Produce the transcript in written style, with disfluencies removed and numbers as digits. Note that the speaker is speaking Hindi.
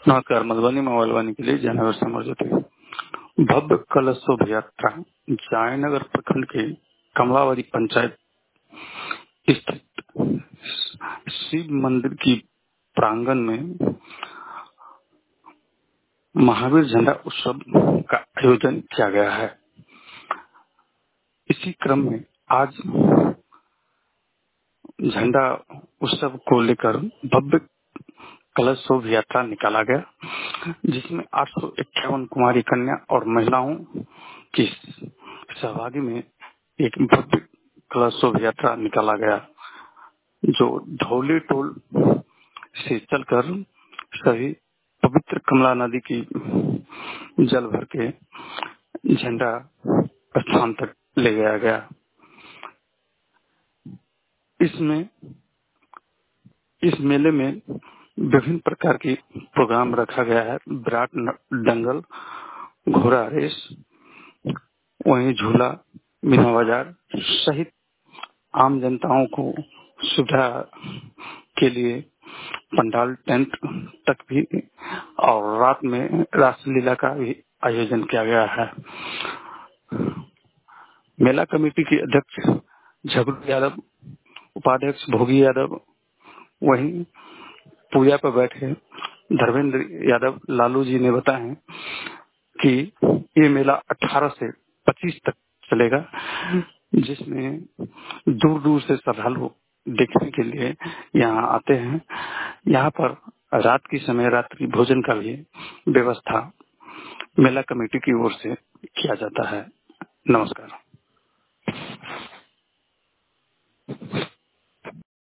नमस्कार। मधुबनी मोबाइल वाणी के लिए जयनगर से मौजूद है। भव्य कलश शोभा यात्रा जयनगर प्रखंड के कमलावरी पंचायत स्थित शिव मंदिर की प्रांगण में महावीर झंडा उत्सव का आयोजन किया गया है। इसी क्रम में आज झंडा उत्सव को लेकर भव्य कलश शोभा यात्रा निकाला गया, जिसमें 851 कुमारी कन्या और महिलाओं की सहभागी में एक भव्य कलश शोभा यात्रा निकाला गया, जो धौली टोल से चलकर सभी पवित्र कमला नदी की जल भर के झंडा स्थान तक ले गया गया। इसमें इस मेले में विभिन्न प्रकार के प्रोग्राम रखा गया है। विराट दंगल, घोड़ा रेस, वहीं झूला, मीना बाजार सहित आम जनताओं को सुविधा के लिए पंडाल टेंट तक भी और रात में रासलीला का भी आयोजन किया गया है। मेला कमेटी के अध्यक्ष झगड़ू यादव, उपाध्यक्ष भोगी यादव, वहीं पूजा पर बैठे धर्मेंद्र यादव लालू जी ने बताया कि ये मेला 18 से 25 तक चलेगा, जिसमें दूर दूर से श्रद्धालु देखने के लिए यहाँ आते हैं। यहाँ पर रात की समय रात्रि भोजन का भी व्यवस्था मेला कमेटी की ओर से किया जाता है। नमस्कार।